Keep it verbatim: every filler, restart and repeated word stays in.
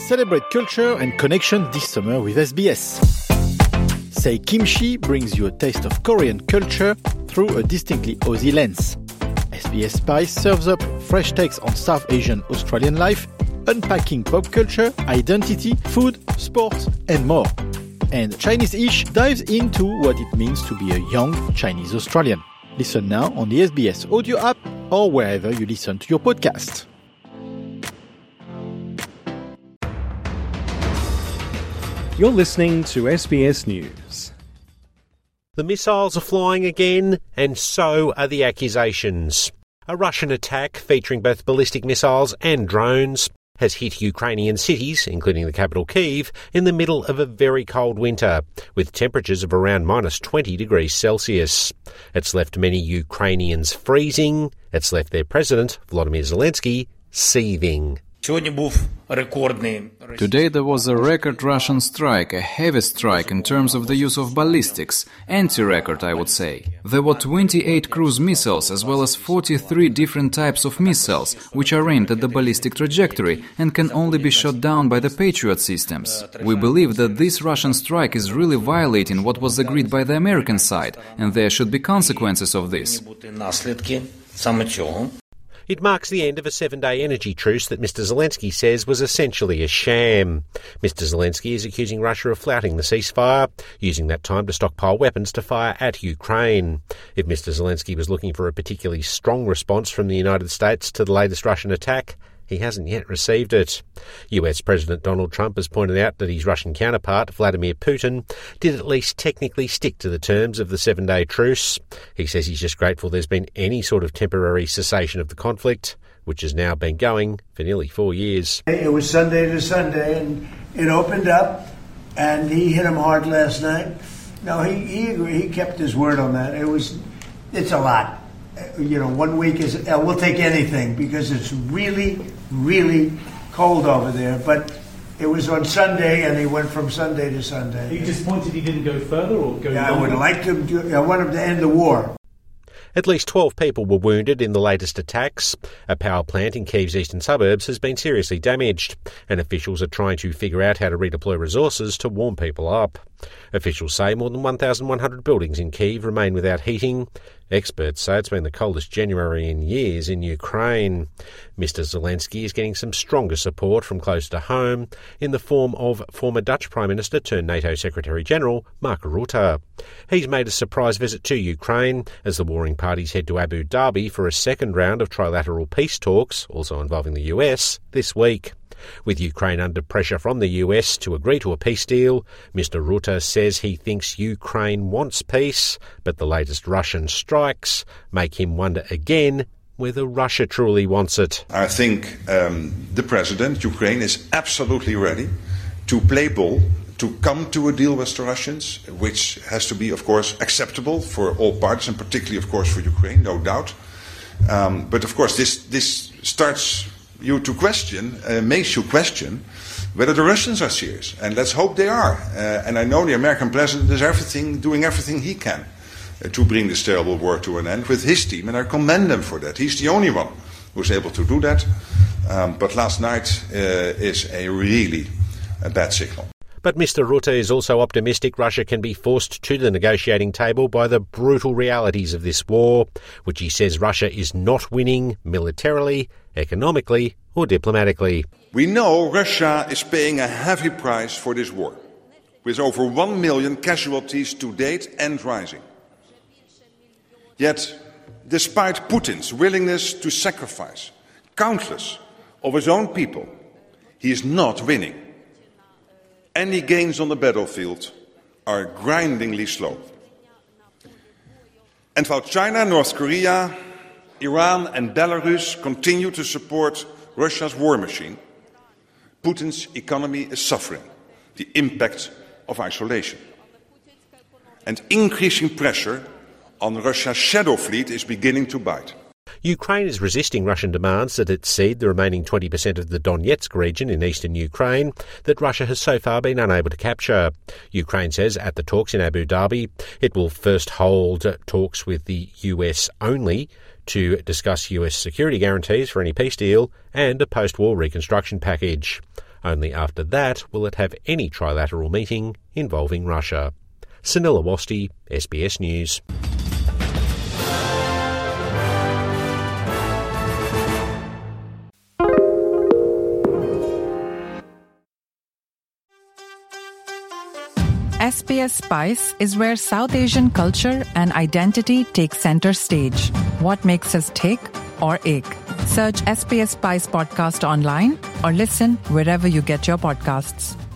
Celebrate culture and connection this summer with S B S. Say Kimchi brings you a taste of Korean culture through a distinctly Aussie lens. S B S Spice serves up fresh takes on South Asian Australian life, unpacking pop culture, identity, food, sports, and more. And Chinese-ish dives into what it means to be a young Chinese Australian. Listen now on the S B S audio app or wherever you listen to your podcast. You're listening to S B S News. The missiles are flying again, and so are the accusations. A Russian attack featuring both ballistic missiles and drones has hit Ukrainian cities, including the capital Kyiv, in the middle of a very cold winter, with temperatures of around minus twenty degrees Celsius. It's left many Ukrainians freezing. It's left their president, Volodymyr Zelensky, seething. Today there was a record Russian strike, a heavy strike in terms of the use of ballistics, anti-record I would say. There were twenty-eight cruise missiles as well as forty-three different types of missiles, which are aimed at the ballistic trajectory and can only be shot down by the Patriot systems. We believe that this Russian strike is really violating what was agreed by the American side, and there should be consequences of this. It marks the end of a seven-day energy truce that Mister Zelensky says was essentially a sham. Mister Zelensky is accusing Russia of flouting the ceasefire, using that time to stockpile weapons to fire at Ukraine. If Mister Zelensky was looking for a particularly strong response from the United States to the latest Russian attack, he hasn't yet received it. U S President Donald Trump has pointed out that his Russian counterpart, Vladimir Putin, did at least technically stick to the terms of the seven-day truce. He says he's just grateful there's been any sort of temporary cessation of the conflict, which has now been going for nearly four years. It was Sunday to Sunday, and it opened up, and he hit him hard last night. No, he he, agreed. He kept his word on that. It was, it's a lot. You know, one week is, uh, we'll take anything because it's really, really cold over there. But it was on Sunday, and he went from Sunday to Sunday. Are you disappointed he didn't go further or go Yeah, longer? I would like to do, I want him to end the war. At least twelve people were wounded in the latest attacks. A power plant in Kyiv's eastern suburbs has been seriously damaged, and officials are trying to figure out how to redeploy resources to warm people up. Officials say more than one thousand one hundred buildings in Kyiv remain without heating. Experts say it's been the coldest January in years in Ukraine. Mister Zelensky is getting some stronger support from close to home in the form of former Dutch Prime Minister turned NATO Secretary-General Mark Rutte. He's made a surprise visit to Ukraine as the warring parties head to Abu Dhabi for a second round of trilateral peace talks, also involving the U S, this week. With Ukraine under pressure from the U S to agree to a peace deal, Mister Rutte says he thinks Ukraine wants peace, but the latest Russian strikes make him wonder again whether Russia truly wants it. I think um, the president, Ukraine, is absolutely ready to play ball, to come to a deal with the Russians, which has to be, of course, acceptable for all parties, and particularly, of course, for Ukraine, no doubt. Um, but, of course, this, this starts you to question, uh, makes you question whether the Russians are serious. And let's hope they are. Uh, and I know the American president is everything, doing everything he can uh, to bring this terrible war to an end with his team, and I commend him for that. He's the only one who's able to do that. Um, but last night uh, is a really a bad signal. But Mister Rutte is also optimistic Russia can be forced to the negotiating table by the brutal realities of this war, which he says Russia is not winning militarily, economically or diplomatically. We know Russia is paying a heavy price for this war, with over one million casualties to date and rising. Yet, despite Putin's willingness to sacrifice countless of his own people, he is not winning. Any gains on the battlefield are grindingly slow. And while China, North Korea, Iran and Belarus continue to support Russia's war machine, Putin's economy is suffering the impact of isolation. And increasing pressure on Russia's shadow fleet is beginning to bite. Ukraine is resisting Russian demands that it cede the remaining twenty percent of the Donetsk region in eastern Ukraine that Russia has so far been unable to capture. Ukraine says at the talks in Abu Dhabi it will first hold talks with the U S only to discuss U S security guarantees for any peace deal and a post-war reconstruction package. Only after that will it have any trilateral meeting involving Russia. Sunil Awasthi, S B S News. S B S Spice is where South Asian culture and identity take center stage. What makes us tick or ache? Search S B S Spice podcast online or listen wherever you get your podcasts.